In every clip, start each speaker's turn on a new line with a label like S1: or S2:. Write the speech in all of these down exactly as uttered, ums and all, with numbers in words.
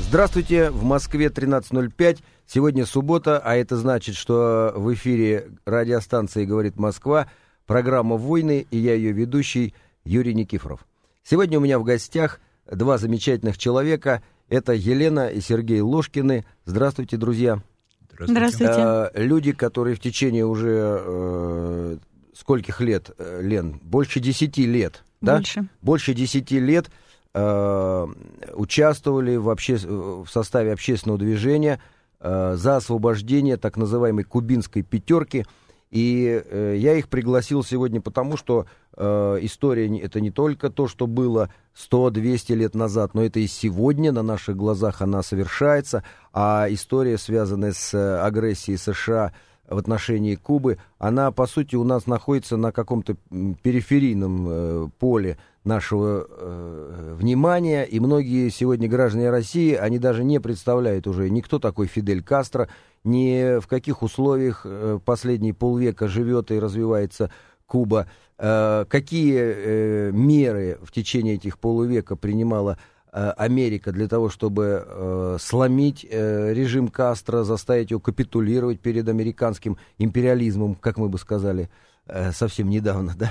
S1: Здравствуйте, в Москве тринадцать ноль пять, сегодня суббота, а это значит, что в эфире радиостанции «Говорит Москва», программа «Войны», и я ее ведущий Юрий Никифоров. Сегодня у меня в гостях два замечательных человека, это Елена и Сергей Ложкины. Здравствуйте, друзья.
S2: Здравствуйте. Здравствуйте.
S1: А, люди, которые в течение уже э, скольких лет, Лен, больше десяти лет,
S2: Больше.
S1: Да? Больше десяти лет участвовали в, обще... в составе общественного движения э, за освобождение так называемой кубинской пятерки. И э, я их пригласил сегодня потому, что э, история это не только то, что было сто-двести лет назад, но это и сегодня на наших глазах она совершается. А история, связанная с агрессией США в отношении Кубы, она, по сути, у нас находится на каком-то периферийном э, поле нашего э, внимания, и многие сегодня граждане России, они даже не представляют уже, ни кто такой Фидель Кастро, ни в каких условиях э, последние полвека живет и развивается Куба, э, какие э, меры в течение этих полувека принимала э, Америка для того, чтобы э, сломить э, режим Кастро, заставить его капитулировать перед американским империализмом, как мы бы сказали э, совсем недавно, да?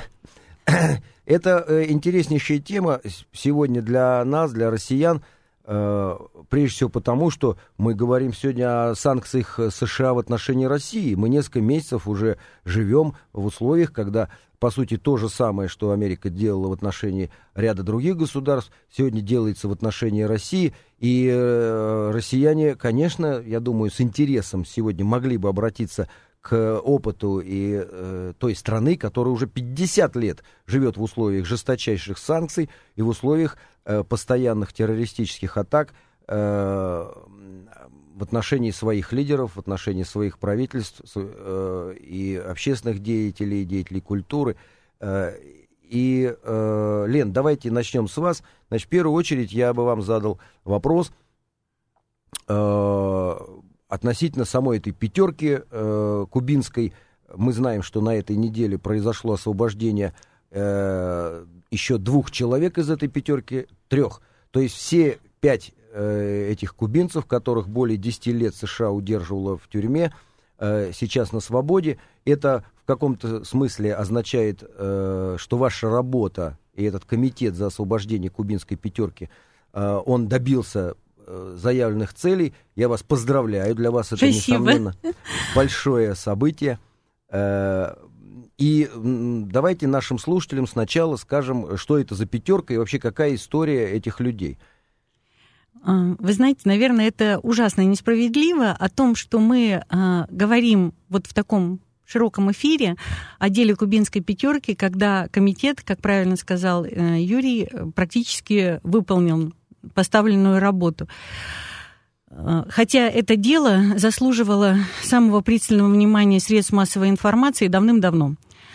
S1: Это э, интереснейшая тема сегодня для нас, для россиян, э, прежде всего потому, что мы говорим сегодня о санкциях США в отношении России. Мы несколько месяцев уже живем в условиях, когда, по сути, то же самое, что Америка делала в отношении ряда других государств, сегодня делается в отношении России. И э, россияне, конечно, я думаю, с интересом сегодня могли бы обратиться к опыту и э, той страны, которая уже пятьдесят лет живет в условиях жесточайших санкций и в условиях э, постоянных террористических атак э, в отношении своих лидеров, в отношении своих правительств э, и общественных деятелей, деятелей культуры. Э, и, э, Лен, давайте начнем с вас. Значит, в первую очередь я бы вам задал вопрос э, относительно самой этой пятерки э, кубинской. Мы знаем, что на этой неделе произошло освобождение э, еще двух человек из этой пятерки, трех. То есть все пять э, этих кубинцев, которых более десяти лет США удерживало в тюрьме, э, сейчас на свободе. Это в каком-то смысле означает, э, что ваша работа и этот комитет за освобождение кубинской пятерки, э, он добился заявленных целей. Я вас поздравляю. Для вас это,
S2: Спасибо.
S1: Несомненно, большое событие. И давайте нашим слушателям сначала скажем, что это за пятерка и вообще какая история этих людей.
S2: Вы знаете, наверное, это ужасно несправедливо о том, что мы говорим вот в таком широком эфире о деле кубинской пятерки, когда комитет, как правильно сказал Юрий, практически выполнил поставленную работу. Хотя это дело заслуживало самого пристального внимания средств массовой информации давным-давно.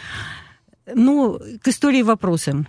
S2: Ну, к истории вопросы.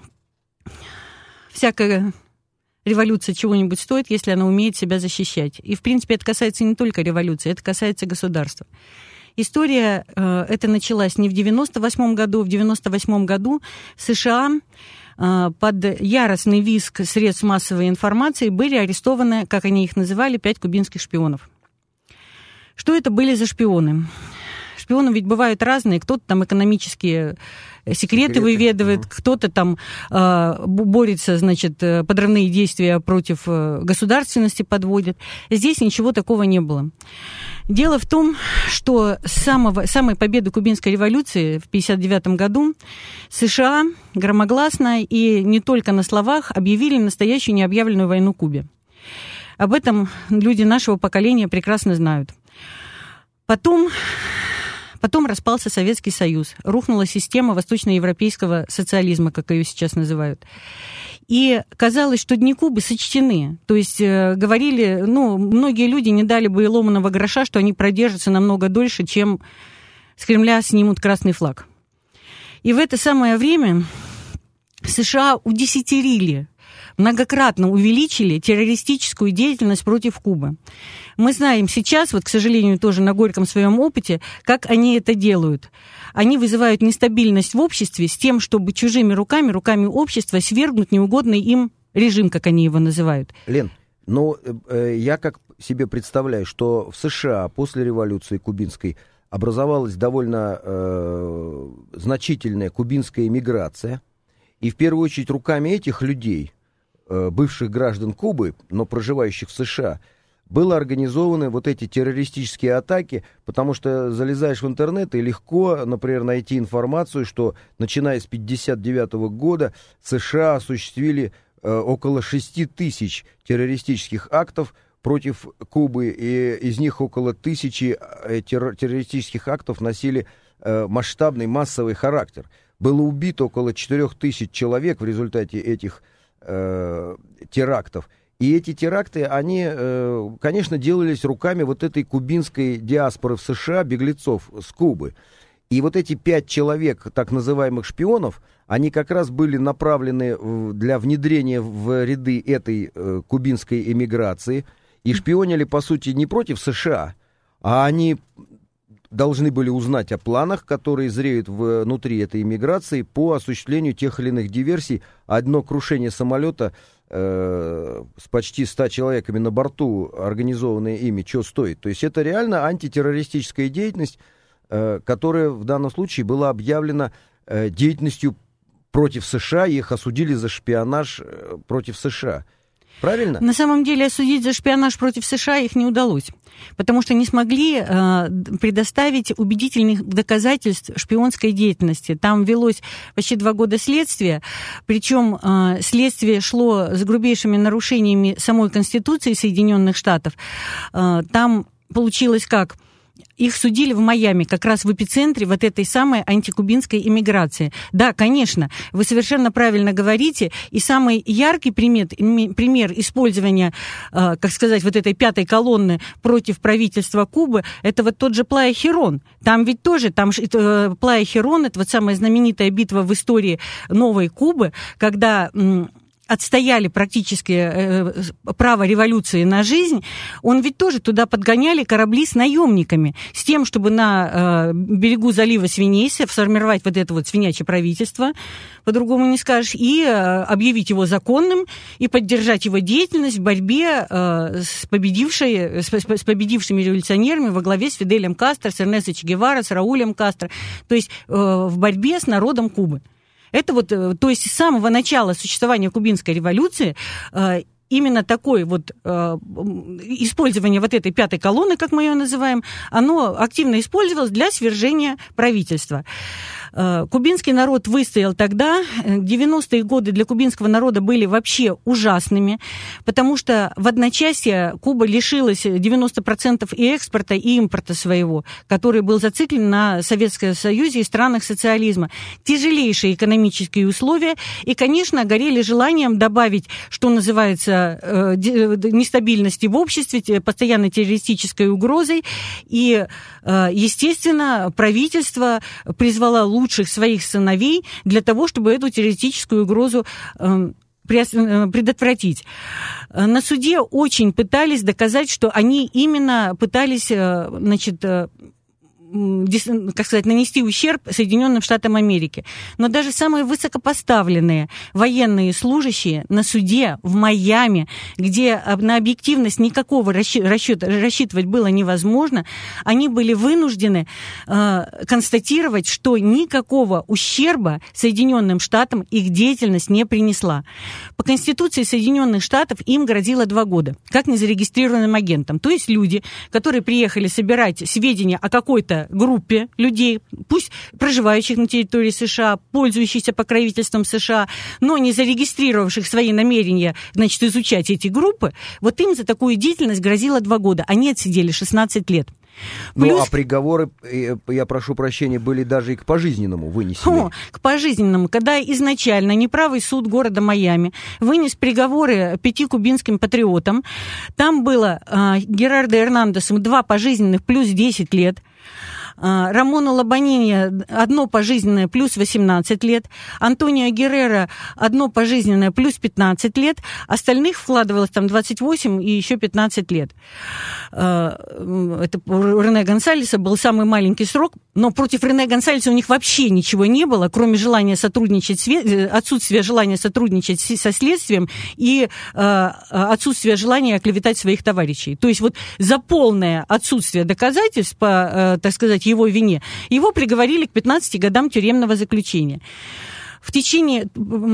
S2: Всякая революция чего-нибудь стоит, если она умеет себя защищать. И, в принципе, это касается не только революции, это касается государства. История э, эта началась не в девяносто восьмом году. В девяносто восьмом году США под яростный визг средств массовой информации были арестованы, как они их называли, пять кубинских шпионов. Что это были за шпионы? Шпионы ведь бывают разные. Кто-то там экономические секреты, секреты. выведывает, угу. кто-то там э, борется, значит, подрывные действия против государственности подводит. Здесь ничего такого не было. Дело в том, что с самого, самой победы кубинской революции в пятьдесят девятом году США громогласно и не только на словах объявили настоящую необъявленную войну Кубе. Об этом люди нашего поколения прекрасно знают. Потом, потом распался Советский Союз, рухнула система восточноевропейского социализма, как ее сейчас называют. И казалось, что дни Кубы сочтены. То есть э, говорили, ну, многие люди не дали бы и ломаного гроша, что они продержатся намного дольше, чем с Кремля снимут красный флаг. И в это самое время США удесятерили, многократно увеличили террористическую деятельность против Кубы. Мы знаем сейчас, вот, к сожалению, тоже на горьком своем опыте, как они это делают. Они вызывают нестабильность в обществе с тем, чтобы чужими руками, руками общества свергнуть неугодный им режим, как они его называют.
S1: Лен, Но э, я как себе представляю, что в США после революции кубинской образовалась довольно э, значительная кубинская эмиграция, и в первую очередь руками этих людей, э, бывших граждан Кубы, но проживающих в США, были организованы вот эти террористические атаки, потому что залезаешь в интернет и легко, например, найти информацию, что начиная с пятьдесят девятого года США осуществили э, около шести тысяч террористических актов против Кубы, и из них около тысячи террор- террористических актов носили э, масштабный массовый характер. Было убито около четырех тысяч человек в результате этих э, терактов. И эти теракты, они, э, конечно, делались руками вот этой кубинской диаспоры в США, беглецов с Кубы. И вот эти пять человек, так называемых шпионов, они как раз были направлены для внедрения в ряды этой э, кубинской эмиграции. И шпионили, по сути, не против США, а они должны были узнать о планах, которые зреют внутри этой эмиграции по осуществлению тех или иных диверсий. Одно крушение самолета э, с почти ста человеками на борту, организованное ими, что стоит? То есть это реально антитеррористическая деятельность, э, которая в данном случае была объявлена э, деятельностью против США, и их осудили за шпионаж э, против США. Правильно?
S2: На самом деле осудить за шпионаж против США их не удалось, потому что не смогли э, предоставить убедительных доказательств шпионской деятельности. Там велось почти два года следствия, причем э, следствие шло с грубейшими нарушениями самой Конституции Соединенных Штатов. Э, там получилось как? Их судили в Майами, как раз в эпицентре вот этой самой антикубинской иммиграции. Да, конечно, вы совершенно правильно говорите, и самый яркий пример, пример использования, э, как сказать, вот этой пятой колонны против правительства Кубы, это вот тот же Плая Хирон. Там ведь тоже, там э, Плая Хирон, это вот самая знаменитая битва в истории новой Кубы, когда... М- отстояли практически э, право революции на жизнь, он ведь тоже туда подгоняли корабли с наемниками, с тем, чтобы на э, берегу залива свиней сформировать вот это вот свинячье правительство, по-другому не скажешь, и э, объявить его законным, и поддержать его деятельность в борьбе э, с, победившей, с, с победившими революционерами во главе с Фиделем Кастро, с Эрнесто Че Гевара, с Раулем Кастро, то есть э, в борьбе с народом Кубы. Это вот, то есть с самого начала существования кубинской революции именно такое вот использование вот этой пятой колонны, как мы ее называем, оно активно использовалось для свержения правительства. Кубинский народ выстоял тогда. девяностые годы для кубинского народа были вообще ужасными, потому что в одночасье Куба лишилась девяносто процентов и экспорта, и импорта своего, который был зациклен на Советском Союзе и странах социализма. Тяжелейшие экономические условия, и, конечно, горели желанием добавить, что называется, нестабильности в обществе, постоянной террористической угрозой, и, естественно, правительство призвало лучших лучших своих сыновей для того, чтобы эту террористическую угрозу э, предотвратить. На суде очень пытались доказать, что они именно пытались, э, значит, э, как сказать, нанести ущерб Соединенным Штатам Америки. Но даже самые высокопоставленные военные служащие на суде в Майами, где на объективность никакого расчета, рассчитывать было невозможно, они были вынуждены э, констатировать, что никакого ущерба Соединенным Штатам их деятельность не принесла. По Конституции Соединенных Штатов им грозило два года, как незарегистрированным агентам. То есть люди, которые приехали собирать сведения о какой-то группе людей, пусть проживающих на территории США, пользующихся покровительством США, но не зарегистрировавших свои намерения, значит, изучать эти группы, вот им за такую деятельность грозило два года. Они отсидели шестнадцать лет.
S1: Ну,
S2: Плюс...
S1: а приговоры, я прошу прощения, были даже и к пожизненному вынесены.
S2: О, к пожизненному, когда изначально неправый суд города Майами вынес приговоры пяти кубинским патриотам. Там было э, Герардо Эрнандесом два пожизненных плюс десять лет. Рамону Лабанини одно пожизненное плюс восемнадцать лет, Антонио Геррера одно пожизненное плюс пятнадцать лет, остальных вкладывалось там двадцать восемь и еще пятнадцать лет. Это у Рене Гонсалеса был самый маленький срок, но против Рене Гонсалеса у них вообще ничего не было, кроме желания сотрудничать, отсутствия желания сотрудничать со следствием и отсутствия желания оклеветать своих товарищей. То есть вот за полное отсутствие доказательств по, так сказать, его вине, его приговорили к пятнадцати годам тюремного заключения. В течение...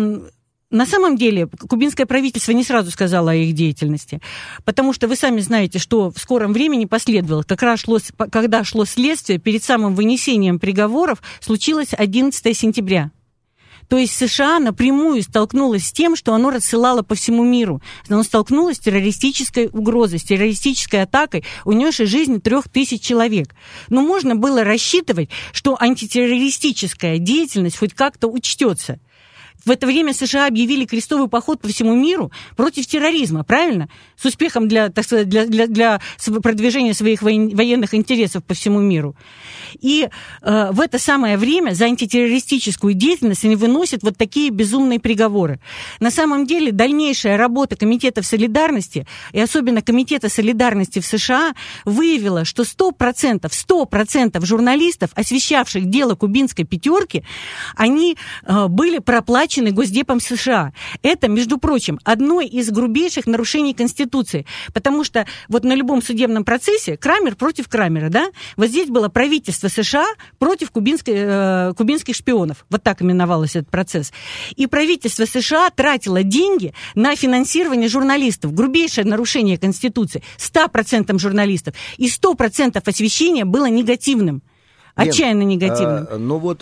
S2: На самом деле, кубинское правительство не сразу сказало о их деятельности, потому что вы сами знаете, что в скором времени последовало. Как раз шло, когда шло следствие, перед самым вынесением приговоров случилось одиннадцатого сентября. То есть США напрямую столкнулась с тем, что оно рассылало по всему миру. Оно столкнулось с террористической угрозой, с террористической атакой, унесшей жизни трех тысяч человек. Но можно было рассчитывать, что антитеррористическая деятельность хоть как-то учтется. В это время США объявили крестовый поход по всему миру против терроризма, правильно? С успехом для, так сказать, для, для, для продвижения своих военных интересов по всему миру. И э, в это самое время за антитеррористическую деятельность они выносят вот такие безумные приговоры. На самом деле дальнейшая работа Комитета солидарности, и особенно Комитета солидарности в США, выявила, что сто процентов, сто процентов журналистов, освещавших дело кубинской пятерки, они э, были проплачены Госдепом США. Это, между прочим, одно из грубейших нарушений Конституции, потому что вот на любом судебном процессе Крамер против Крамера, да, вот здесь было правительство США против кубинской, э, кубинских шпионов, вот так именовался этот процесс. И правительство США тратило деньги на финансирование журналистов, грубейшее нарушение Конституции, сто процентов журналистов, и сто процентов освещения было негативным, отчаянно негативным.
S1: А, ну вот...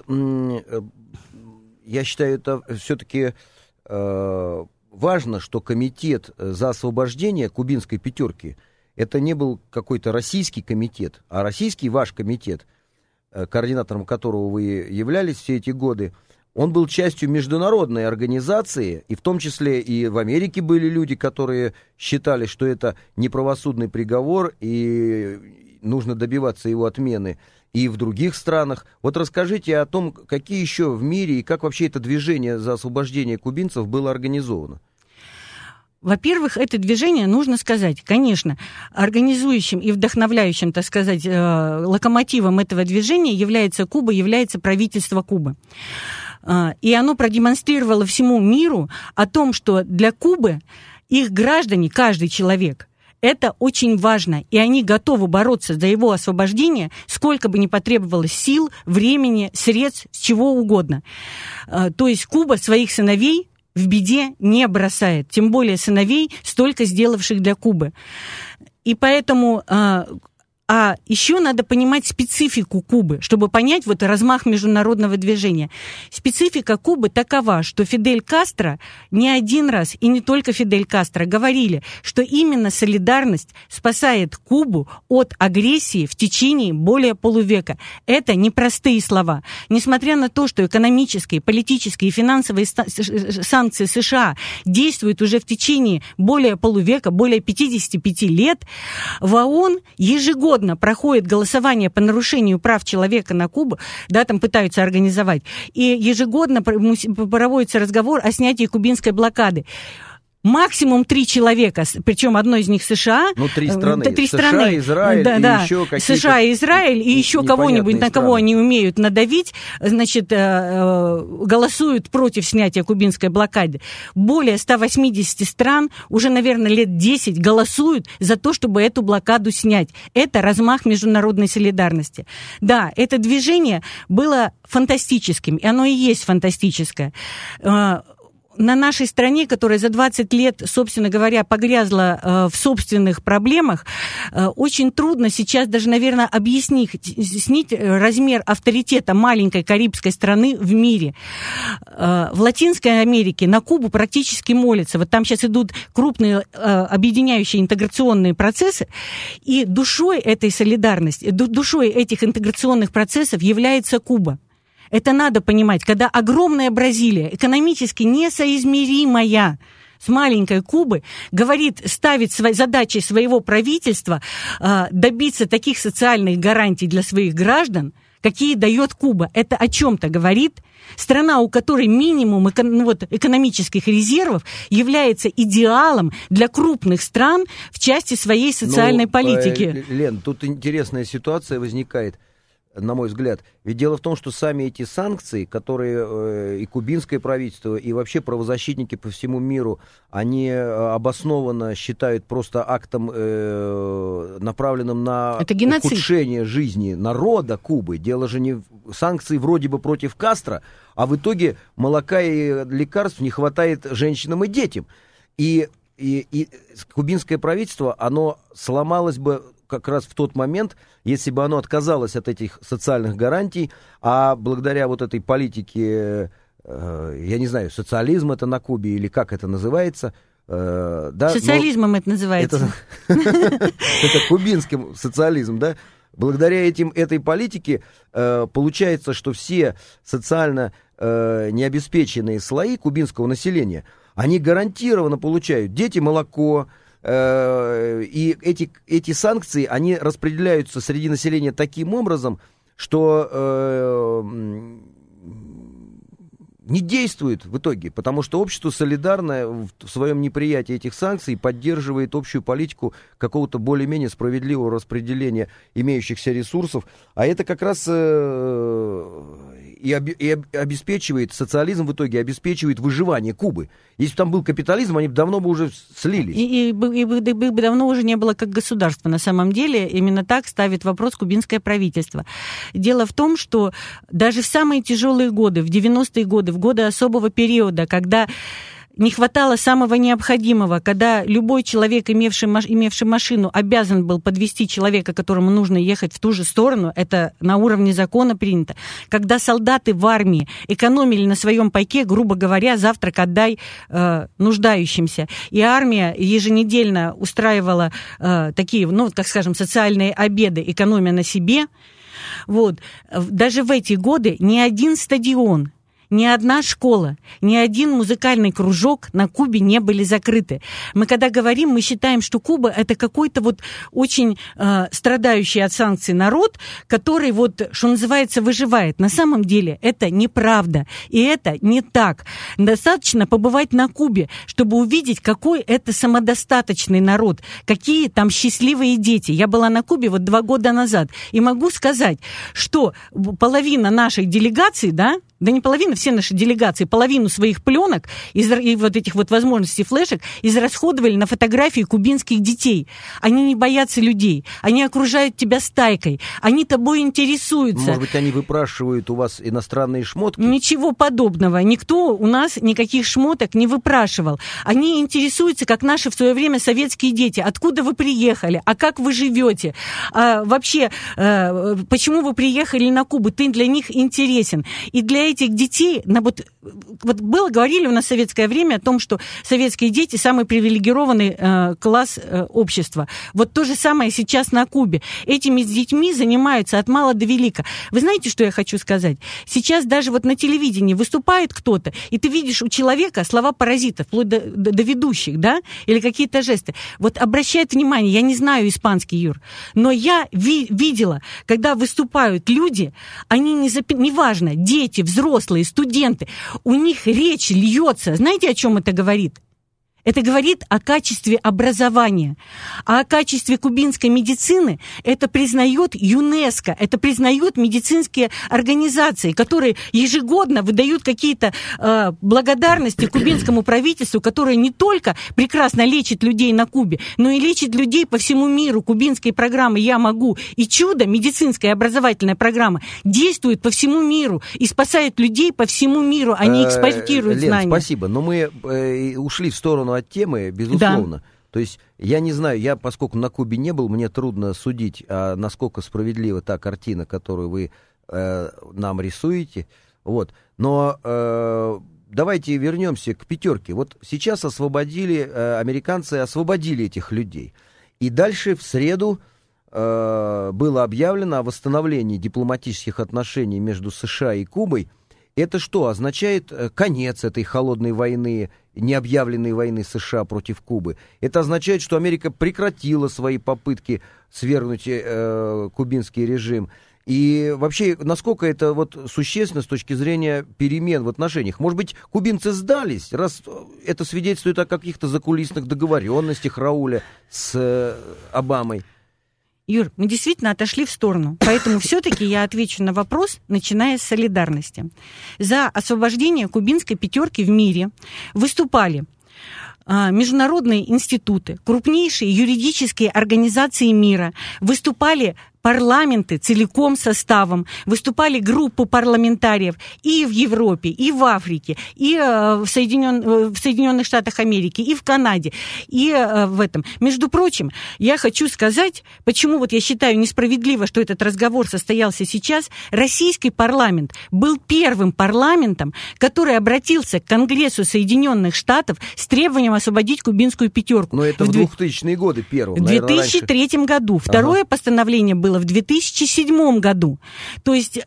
S1: Я считаю, это все-таки э, важно, что комитет за освобождение кубинской пятерки, это не был какой-то российский комитет, а российский ваш комитет, э, координатором которого вы являлись все эти годы, он был частью международной организации, и в том числе и в Америке были люди, которые считали, что это неправосудный приговор, и нужно добиваться его отмены. И в других странах. Вот расскажите о том, какие еще в мире и как вообще это движение за освобождение кубинцев было организовано.
S2: Во-первых, это движение, нужно сказать, конечно, организующим и вдохновляющим, так сказать, локомотивом этого движения является Куба, является правительство Кубы. И оно продемонстрировало всему миру о том, что для Кубы их граждане, каждый человек, это очень важно, и они готовы бороться за его освобождение, сколько бы ни потребовалось сил, времени, средств, чего угодно. То есть Куба своих сыновей в беде не бросает, тем более сыновей, столько сделавших для Кубы. И поэтому... А еще надо понимать специфику Кубы, чтобы понять вот размах международного движения. Специфика Кубы такова, что Фидель Кастро не один раз, и не только Фидель Кастро, говорили, что именно солидарность спасает Кубу от агрессии в течение более полувека. Это непростые слова. Несмотря на то, что экономические, политические и финансовые санкции США действуют уже в течение более полувека, более пятидесяти пяти лет, в ООН ежегодно проходит голосование по нарушению прав человека на Кубу, да, там пытаются организовать, и ежегодно проводится разговор о снятии кубинской блокады. Максимум три человека, причем одно из них США.
S1: Ну, три страны.
S2: Три
S1: США,
S2: страны.
S1: Израиль
S2: да,
S1: и
S2: да.
S1: еще какие-то...
S2: США, Израиль и еще кого-нибудь, на кого они умеют надавить, значит, голосуют против снятия кубинской блокады. Более ста восьмидесяти стран уже, наверное, лет десять голосуют за то, чтобы эту блокаду снять. Это размах международной солидарности. Да, это движение было фантастическим, и оно и есть фантастическое. На нашей стране, которая за двадцать лет, собственно говоря, погрязла э, в собственных проблемах, э, очень трудно сейчас даже, наверное, объяснить снить размер авторитета маленькой карибской страны в мире. Э, в Латинской Америке на Кубу практически молятся. Вот там сейчас идут крупные э, объединяющие интеграционные процессы, и душой этой солидарности, душой этих интеграционных процессов является Куба. Это надо понимать, когда огромная Бразилия, экономически несоизмеримая с маленькой Кубы, говорит, ставит свои, задачей своего правительства э, добиться таких социальных гарантий для своих граждан, какие дает Куба. Это о чем-то говорит. Страна, у которой минимум эко- ну, вот, экономических резервов является идеалом для крупных стран в части своей социальной ну, политики.
S1: Э, Лен, тут интересная ситуация возникает, на мой взгляд. Ведь дело в том, что сами эти санкции, которые э, и кубинское правительство, и вообще правозащитники по всему миру, они э, обоснованно считают просто актом, э, направленным на ухудшение жизни народа Кубы. Дело же не в санкции вроде бы против Кастро, а в итоге молока и лекарств не хватает женщинам и детям. И, и, и кубинское правительство, оно сломалось бы как раз в тот момент, если бы оно отказалось от этих социальных гарантий, а благодаря вот этой политике, э, я не знаю, социализм это на Кубе или как это называется. Э, да,
S2: Социализмом это называется.
S1: Это кубинским социализм, да? Благодаря этим, этой политике э, получается, что все социально э, необеспеченные слои кубинского населения, они гарантированно получают дети молоко, и эти, эти санкции, они распределяются среди населения таким образом, что э, не действуют в итоге, потому что общество солидарно в своем неприятии этих санкций поддерживает общую политику какого-то более-менее справедливого распределения имеющихся ресурсов, а это как раз э, и, об, и обеспечивает, социализм в итоге обеспечивает выживание Кубы. Если бы там был капитализм, они бы давно бы уже слились.
S2: И, и, и, и бы давно уже не было как государства. На самом деле именно так ставит вопрос кубинское правительство. Дело в том, что даже в самые тяжелые годы, в девяностые годы, в годы особого периода, когда не хватало самого необходимого, когда любой человек, имевший, имевший машину, обязан был подвести человека, которому нужно ехать в ту же сторону, это на уровне закона принято, когда солдаты в армии экономили на своем пайке, грубо говоря, завтрак отдай э, нуждающимся, и армия еженедельно устраивала э, такие, ну, так скажем, социальные обеды, экономя на себе, вот, даже в эти годы ни один стадион, ни одна школа, ни один музыкальный кружок на Кубе не были закрыты. Мы когда говорим, мы считаем, что Куба это какой-то вот очень э, страдающий от санкций народ, который вот, что называется, выживает. На самом деле это неправда, и это не так. Достаточно побывать на Кубе, чтобы увидеть, какой это самодостаточный народ, какие там счастливые дети. Я была на Кубе вот два года назад, и могу сказать, что половина нашей делегации, да, да не половина, все наши делегации, половину своих пленок из, и вот этих вот возможностей флешек израсходовали на фотографии кубинских детей. Они не боятся людей, они окружают тебя стайкой, они тобой интересуются.
S1: Может быть, они выпрашивают у вас иностранные шмотки?
S2: Ничего подобного. Никто у нас никаких шмоток не выпрашивал. Они интересуются, как наши в свое время советские дети. Откуда вы приехали? А как вы живете? А вообще, а, почему вы приехали на Кубу? Ты для них интересен. И для этих детей, на вот, вот было, говорили у нас в советское время о том, что советские дети самый привилегированный э, класс э, общества. Вот то же самое сейчас на Кубе. Этими детьми занимаются от мала до велика. Вы знаете, что я хочу сказать? Сейчас даже вот на телевидении выступает кто-то, и ты видишь у человека слова паразитов, вплоть до, до, до ведущих, да, или какие-то жесты. Вот обращает внимание, я не знаю испанский, Юр, но я ви- видела, когда выступают люди, они не запи... неважно, дети, взрослые, студенты, у них речь льется. Знаете, о чем это говорит? Это говорит о качестве образования. А о качестве кубинской медицины это признает ЮНЕСКО, это признают медицинские организации, которые ежегодно выдают какие-то э, благодарности кубинскому правительству, которое не только прекрасно лечит людей на Кубе, но и лечит людей по всему миру. Кубинские программы «Я могу» и «Чудо», медицинская образовательная программа, действует по всему миру и спасает людей по всему миру. Они экспортируют
S1: Лен,
S2: знания.
S1: Спасибо, но мы э, ушли в сторону от темы, безусловно. Да. То есть, я не знаю, я, поскольку на Кубе не был, мне трудно судить, а насколько справедлива та картина, которую вы э, нам рисуете. Вот. Но э, давайте вернемся к пятерке. Вот сейчас освободили, э, американцы освободили этих людей. И дальше в среду э, было объявлено о восстановлении дипломатических отношений между США и Кубой. Это что, означает конец этой холодной войны? необъявленной войны США против Кубы. Это означает, что Америка прекратила свои попытки свергнуть э, кубинский режим. И вообще, насколько это вот существенно с точки зрения перемен в отношениях? Может быть, кубинцы сдались, раз это свидетельствует о каких-то закулисных договоренностях Рауля с э, Обамой?
S2: Юр, мы действительно отошли в сторону, поэтому все-таки я отвечу на вопрос, начиная с солидарности. За освобождение кубинской пятерки в мире выступали международные институты, крупнейшие юридические организации мира, выступали парламенты целиком составом, выступали группы парламентариев и в Европе, и в Африке, и в, Соединен... в Соединенных Штатах Америки, и в Канаде, и в этом. Между прочим, я хочу сказать, почему вот я считаю несправедливо, что этот разговор состоялся сейчас. Российский парламент был первым парламентом, который обратился к Конгрессу Соединенных Штатов с требованием освободить кубинскую пятерку.
S1: Но это в двухтысячные годы первым.
S2: В две тысячи третьем году. Второе ага. постановление было в две тысячи седьмом году. То есть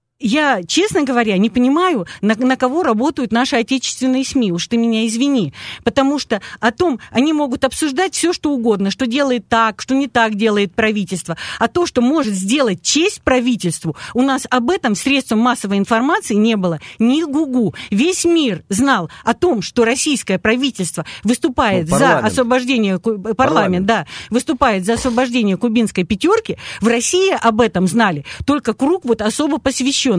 S2: я, честно говоря, не понимаю, на, на кого работают наши отечественные СМИ, уж ты меня извини, потому что о том, они могут обсуждать все, что угодно, что делает так, что не так делает правительство, а то, что может сделать честь правительству, у нас об этом средством массовой информации не было ни гугу. Весь мир знал о том, что российское правительство выступает ну, за освобождение, парламент, парламент, да, выступает за освобождение кубинской пятерки, в России об этом знали только круг вот особо посвященных.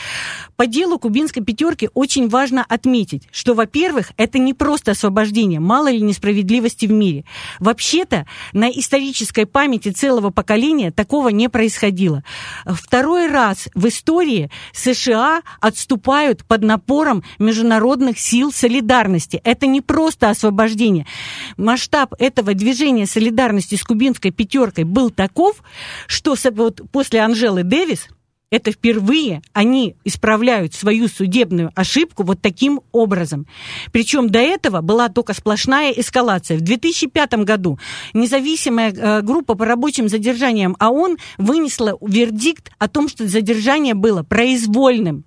S2: По делу кубинской пятерки очень важно отметить, что, во-первых, это не просто освобождение, мало ли несправедливости в мире. Вообще-то на исторической памяти целого поколения такого не происходило. Второй раз в истории США отступают под напором международных сил солидарности. Это не просто освобождение. Масштаб этого движения солидарности с кубинской пятеркой был таков, что вот после Анжелы Дэвис это впервые они исправляют свою судебную ошибку вот таким образом. Причем до этого была только сплошная эскалация. В две тысячи пятом году независимая группа по рабочим задержаниям ООН вынесла вердикт о том, что задержание было произвольным.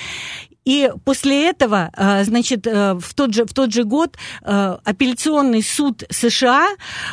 S2: И после этого, значит, в тот же, в тот же год апелляционный суд США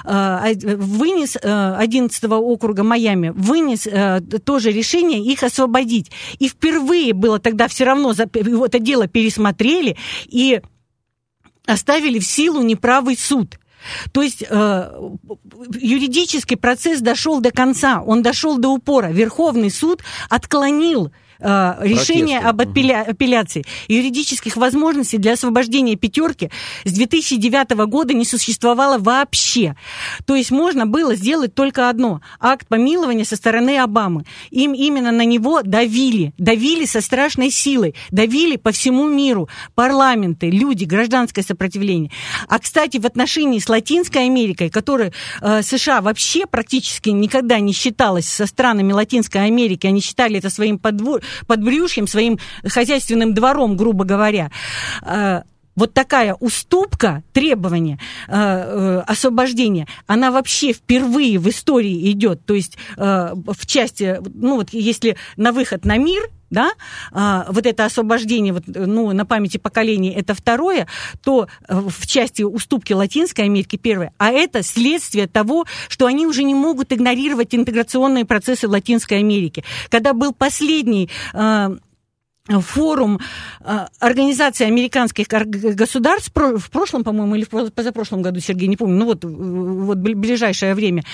S2: вынес, одиннадцатого округа Майами, вынес тоже решение их освободить. И впервые было тогда все равно, это дело пересмотрели и оставили в силу неправый суд. То есть э, юридический процесс дошел до конца, он дошел до упора. Верховный суд отклонил э, решение об апелля... апелляции. Юридических возможностей для освобождения пятерки с две тысячи девятого года не существовало вообще. То есть можно было сделать только одно – акт помилования со стороны Обамы. Им именно на него давили, давили со страшной силой, давили по всему миру парламенты, люди, гражданское сопротивление. А, кстати, в отношении с Латинской Америкой, которая э, США вообще практически никогда не считалась со странами Латинской Америки, они считали это своим подвор, подбрюшьем, своим хозяйственным двором, грубо говоря. Э, вот такая уступка, требование э, э, освобождения, она вообще впервые в истории идет. То есть э, в части, ну вот если на выход на мир, да, а, вот это освобождение вот, ну, на памяти поколений, это второе, то в части уступки Латинской Америки первое, а это следствие того, что они уже не могут игнорировать интеграционные процессы в Латинской Америке. Когда был последний а, форум Организации американских государств в прошлом, по-моему, или в позапрошлом году, Сергей, не помню, ну вот, вот ближайшее время,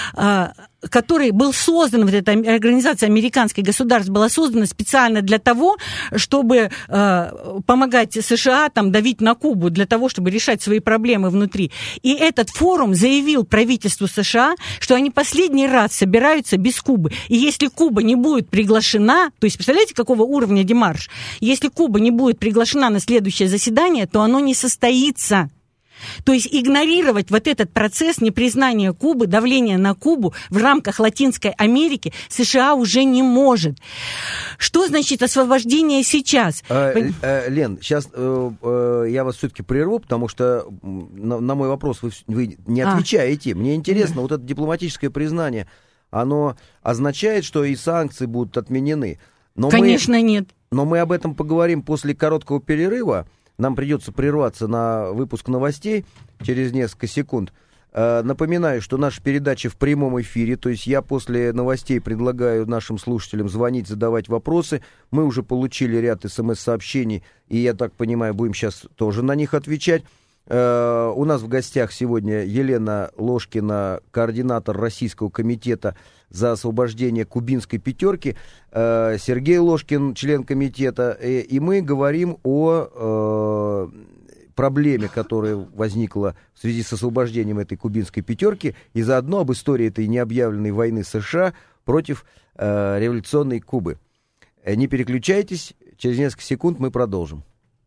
S2: который был создан, вот эта Организация американских государств была создана специально для того, чтобы помогать США там, давить на Кубу, для того, чтобы решать свои проблемы внутри. И этот форум заявил правительству США, что они последний раз собираются без Кубы. И если Куба не будет приглашена, то есть, представляете, какого уровня демарш? Если Куба не будет приглашена на следующее заседание, то оно не состоится. То есть игнорировать вот этот процесс непризнания Кубы, давления на Кубу в рамках Латинской Америки США уже не может. Что значит освобождение сейчас?
S1: А, а, Лен, сейчас э, э, я вас все-таки прерву, потому что на, на мой вопрос вы, вы не отвечаете. А. Мне интересно, да. Вот это дипломатическое признание, оно означает, что и санкции будут отменены? Но
S2: Конечно,
S1: мы,
S2: нет.
S1: Но мы об этом поговорим после короткого перерыва. нам придется прерваться на выпуск новостей через несколько секунд. Напоминаю, что наша передача в прямом эфире, то есть я после новостей предлагаю нашим слушателям звонить, задавать вопросы. Мы уже получили ряд смс-сообщений, и, я так понимаю, будем сейчас тоже на них отвечать. У нас в гостях сегодня Елена Ложкина, координатор Российского комитета за освобождение кубинской пятерки, Сергей Ложкин, член комитета, и мы говорим о проблеме, которая возникла в связи с освобождением этой кубинской пятерки, и заодно об истории этой необъявленной войны США против э, революционной Кубы. Не переключайтесь, через несколько секунд мы продолжим.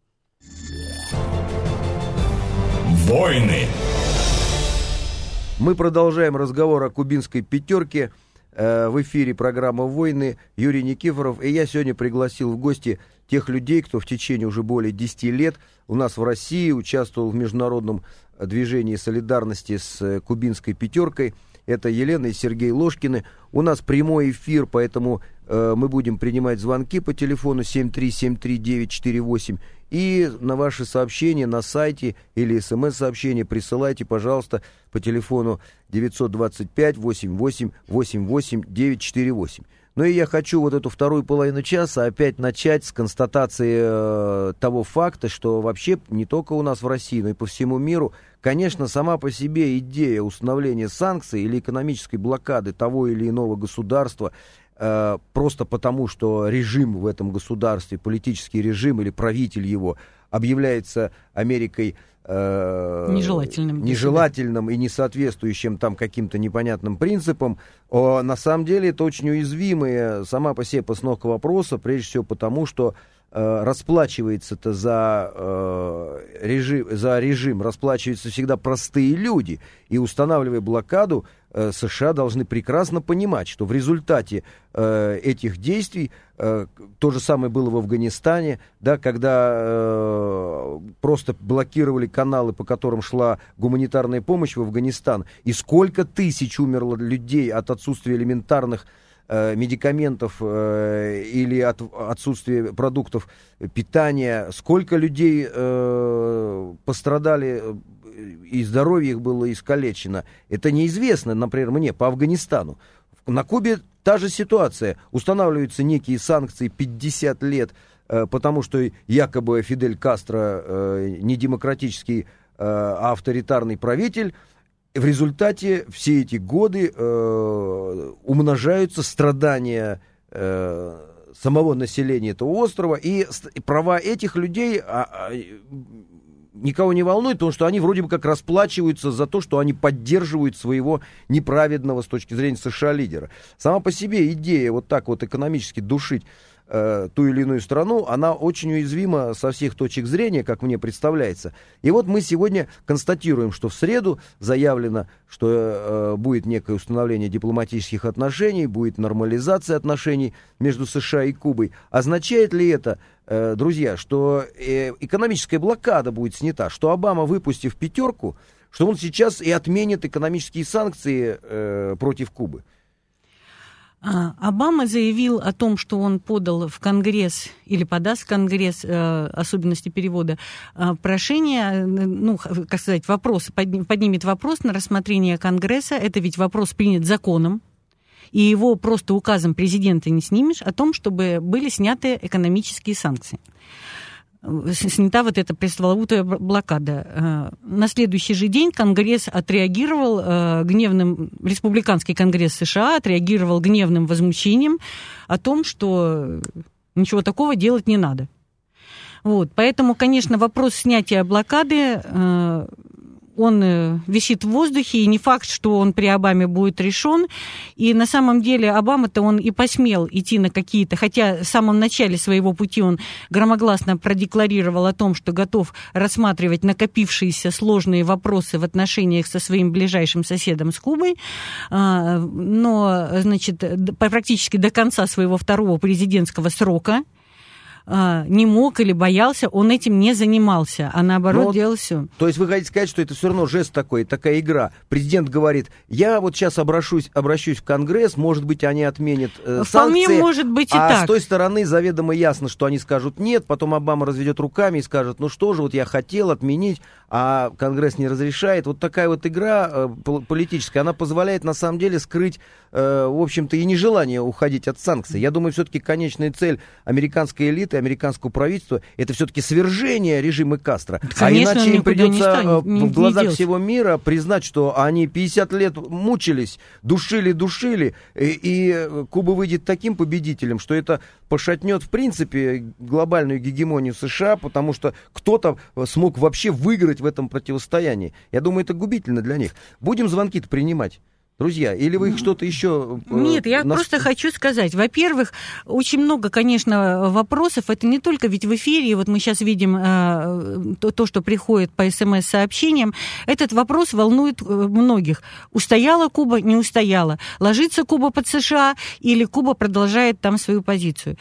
S3: Войны.
S1: Мы продолжаем разговор о кубинской пятерке. Э, в эфире программа «Войны». Юрий Никифоров. И я сегодня пригласил в гости тех людей, кто в течение уже более десяти лет у нас в России участвовал в международном движении солидарности с кубинской пятеркой. Это Елена и Сергей Ложкины. У нас прямой эфир, поэтому э, мы будем принимать звонки по телефону семь три семь три девять четыре восемь. И на ваши сообщения на сайте или смс-сообщения присылайте, пожалуйста, по телефону девятьсот двадцать пять восемьдесят восемь восемьдесят восемь девятьсот четыре восемь. Ну и я хочу вот эту вторую половину часа опять начать с констатации э, того факта, что вообще не только у нас в России, но и по всему миру, конечно, сама по себе идея установления санкций или экономической блокады того или иного государства, э, просто потому, что режим в этом государстве, политический режим или правитель его объявляется Америкой э,
S2: нежелательным,
S1: нежелательным и не соответствующим там каким-то непонятным принципам. О, на самом деле это очень уязвимая сама по себе постановка вопроса, прежде всего потому, что э, расплачивается-то за, э, режим, за режим, расплачиваются всегда простые люди, и устанавливая блокаду, э, США должны прекрасно понимать, что в результате э, этих действий э, то же самое было в Афганистане, да, когда э, просто блокировали каналы, по которым шла гуманитарная помощь в Афганистан, и сколько тысяч умерло людей от отсутствия элементарных э, медикаментов э, или от отсутствия продуктов питания, сколько людей э, пострадали, и здоровье их было искалечено. Это неизвестно, например, мне по Афганистану. На Кубе та же ситуация. Устанавливаются некие санкции пятьдесят лет, э, потому что якобы Фидель Кастро э, не демократический, э, а авторитарный правитель. В результате все эти годы э, умножаются страдания э, самого населения этого острова, и, и права этих людей а, а, никого не волнует, потому что они вроде бы как расплачиваются за то, что они поддерживают своего неправедного с точки зрения США лидера. Сама по себе идея вот так вот экономически душить э, ту или иную страну, она очень уязвима со всех точек зрения, как мне представляется. И вот мы сегодня констатируем, что в среду заявлено, что э, будет некое установление дипломатических отношений, будет нормализация отношений между США и Кубой. Означает ли это, э, друзья, что э, экономическая блокада будет снята, что Обама, выпустив пятерку, что он сейчас и отменит экономические санкции э, против Кубы?
S2: Обама заявил о том, что он подал в Конгресс или подаст в Конгресс, особенности перевода, прошение, ну, как сказать, вопрос, поднимет вопрос на рассмотрение Конгресса. Это ведь вопрос принят законом, и его просто указом президента не снимешь, о том, чтобы были сняты экономические санкции. Снята вот эта пресловутая блокада. На следующий же день Конгресс отреагировал гневным, Республиканский конгресс США отреагировал гневным возмущением о том, что ничего такого делать не надо. Вот, поэтому, конечно, вопрос снятия блокады, он висит в воздухе, и не факт, что он при Обаме будет решен. И на самом деле Обама-то он и посмел идти на какие-то, хотя в самом начале своего пути он громогласно продекларировал о том, что готов рассматривать накопившиеся сложные вопросы в отношениях со своим ближайшим соседом с Кубой, но, значит, практически до конца своего второго президентского срока а, не мог или боялся, он этим не занимался, а наоборот
S1: Но,
S2: делал все.
S1: То есть вы хотите сказать, что это все равно жест такой, такая игра. Президент говорит, я вот сейчас обращусь, обращусь в Конгресс, может быть, они отменят э,
S2: Вполне
S1: санкции,
S2: может быть и
S1: а
S2: так.
S1: с той стороны заведомо ясно, что они скажут нет, потом Обама разведет руками и скажет, ну что же, вот я хотел отменить, а Конгресс не разрешает. Вот такая вот игра э, политическая, она позволяет на самом деле скрыть, э, в общем-то, и нежелание уходить от санкций. Я думаю, все-таки конечная цель американской элиты, американского правительства, это все-таки свержение режима Кастро.
S2: Конечно,
S1: а иначе им придется
S2: станет,
S1: в глазах всего мира признать, что они пятьдесят лет мучились, душили, душили, и, и Куба выйдет таким победителем, что это пошатнет, в принципе, глобальную гегемонию США, потому что кто-то смог вообще выиграть в этом противостоянии. Я думаю, это губительно для них. Будем звонки-то принимать? Друзья, или вы их что-то еще...
S2: Нет, я нас... просто хочу сказать. Во-первых, очень много, конечно, вопросов. Это не только ведь в эфире, вот мы сейчас видим э, то, то, что приходит по СМС-сообщениям. Этот вопрос волнует многих. Устояла Куба, не устояла? Ложится Куба под США или Куба продолжает там свою позицию?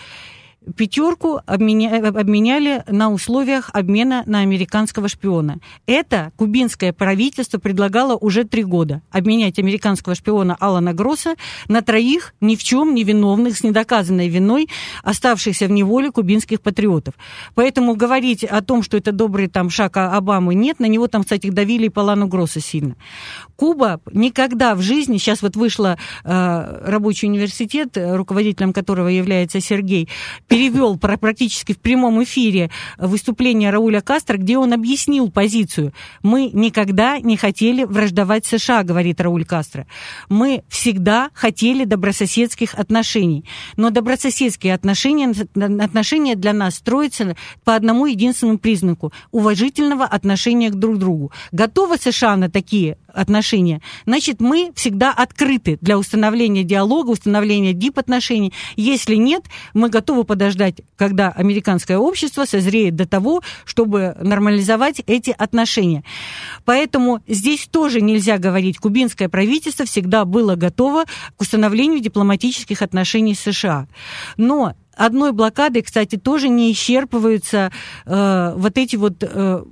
S2: Пятерку обменя... обменяли на условиях обмена на американского шпиона. Это кубинское правительство предлагало уже три года. Обменять американского шпиона Алана Гросса на троих ни в чем не виновных, с недоказанной виной, оставшихся в неволе кубинских патриотов. Поэтому говорить о том, что это добрый там шаг Обамы, нет. На него там, кстати, давили и по Алану Гроссу сильно. Куба никогда в жизни, сейчас вот вышла э, рабочий университет, руководителем которого является Сергей, перевел практически в прямом эфире выступление Рауля Кастро, где он объяснил позицию. Мы никогда не хотели враждовать с США, говорит Рауль Кастро. Мы всегда хотели добрососедских отношений. Но добрососедские отношения, отношения для нас строятся по одному единственному признаку – уважительного отношения к друг другу. Готовы США на такие отношения? Значит, мы всегда открыты для установления диалога, установления дип-отношений. Если нет, мы готовы подождать, когда американское общество созреет до того, чтобы нормализовать эти отношения. Поэтому здесь тоже нельзя говорить, кубинское правительство всегда было готово к установлению дипломатических отношений с США. Но одной блокадой, кстати, тоже не исчерпываются э, вот эти вот... Э,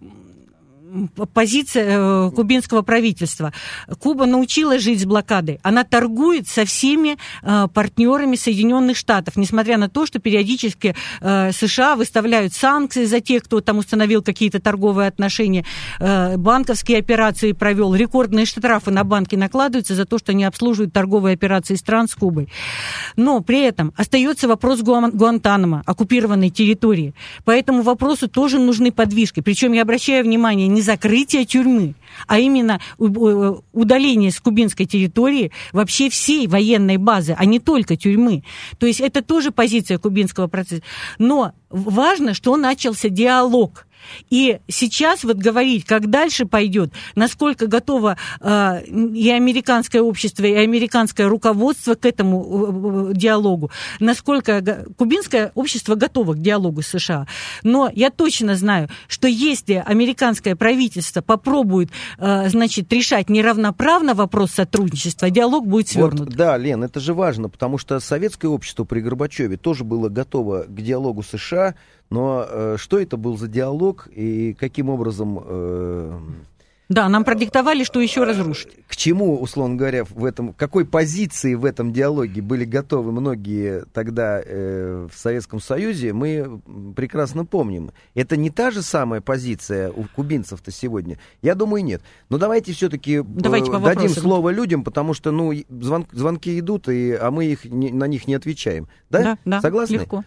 S2: позиция э, кубинского правительства. Куба научилась жить с блокадой. Она торгует со всеми э, партнерами Соединенных Штатов, несмотря на то, что периодически э, США выставляют санкции за тех, кто там установил какие-то торговые отношения, э, банковские операции провел, рекордные штрафы на банки накладываются за то, что они обслуживают торговые операции стран с Кубой. Но при этом остается вопрос Гуан- Гуантанамо, оккупированной территории. По этому вопросу тоже нужны подвижки. Причем я обращаю внимание, не закрытие тюрьмы, а именно удаление с кубинской территории вообще всей военной базы, а не только тюрьмы. То есть это тоже позиция кубинского процесса. Но важно, что начался диалог. И сейчас вот говорить, как дальше пойдет, насколько готово э, и американское общество, и американское руководство к этому э, диалогу, насколько кубинское общество готово к диалогу с США. Но я точно знаю, что если американское правительство попробует, э, значит, решать неравноправно вопрос сотрудничества, диалог будет свернут.
S1: Вот, да, Лен, это же важно, потому что советское общество при Горбачеве тоже было готово к диалогу с США. Но э, что это был за диалог и каким образом... Э,
S2: да, нам продиктовали, что еще разрушить.
S1: К чему, условно говоря, в этом, какой позиции в этом диалоге были готовы многие тогда э, в Советском Союзе, мы прекрасно помним. Это не та же самая позиция у кубинцев-то сегодня? Я думаю, нет. Но давайте все-таки э, дадим вопросам. Слово людям, потому что ну, звон, звонки идут, и, а мы их не, на них не отвечаем. Да?
S2: Да, да.
S1: Согласны?
S2: Легко.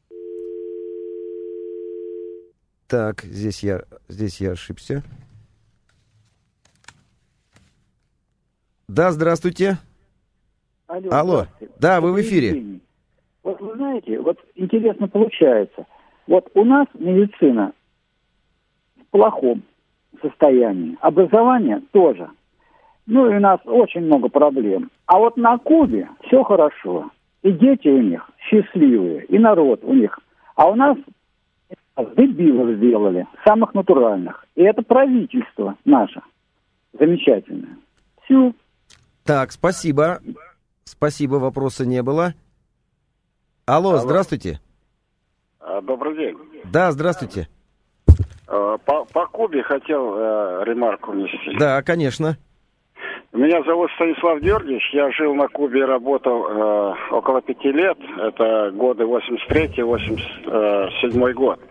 S1: Так, здесь я, здесь я ошибся. Да, здравствуйте.
S3: Алло,
S1: Алло.
S3: Здравствуйте.
S1: Да, вы в эфире.
S3: Вот вы знаете, вот интересно получается. Вот у нас медицина в плохом состоянии, образование тоже. Ну и у нас очень много проблем. А вот на Кубе все хорошо. И дети у них счастливые, и народ у них. А у нас дебилов сделали, самых натуральных. И это правительство наше. Замечательное. Все.
S1: Так, спасибо. Спасибо, вопроса не было. Алло, Алло. Здравствуйте.
S4: Добрый день.
S1: Да, здравствуйте.
S4: По, по Кубе хотел э, ремарку внести.
S1: Да, конечно.
S4: Меня зовут Станислав Георгиевич. Я жил на Кубе и работал э, около пяти лет. Это годы восемьдесят третий восемьдесят седьмой год.